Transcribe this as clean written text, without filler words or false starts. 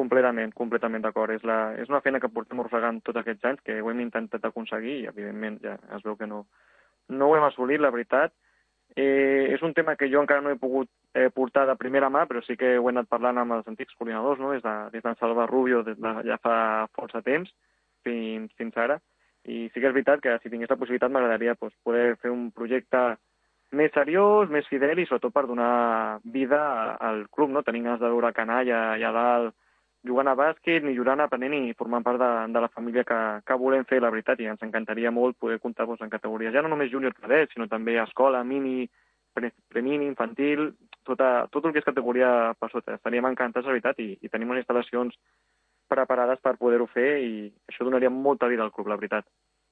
completament d'acord. És una feina que portem arrossegant tots aquests anys, que ho hem intentat aconseguir i, evidentment, ja es veu que no ho hem assolit, la veritat. És un tema que jo encara no he pogut portar de primera mà, però sí que ho he anat parlant amb els antics coordinadors, no? Des d'en Salva Rubio ja fa força temps fins ara. I sí que és veritat que si tingués la possibilitat m'agradaria poder fer un projecte més seriós, més fidel i sobretot per donar vida al club, no? Tenint ganes de veure canalla allà dalt jugant a bàsquet, ni jugant, aprenent i formant part de la família que volem fer, la veritat, i ens encantaria molt poder comptar en categories, ja no només júnior cadet, sinó també escola, mini, premini, infantil, tot el que és categoria per sota. Estaríem encantats, la veritat, i tenim unes instal·lacions preparades per poder-ho fer i això donaria molta vida al club, la veritat.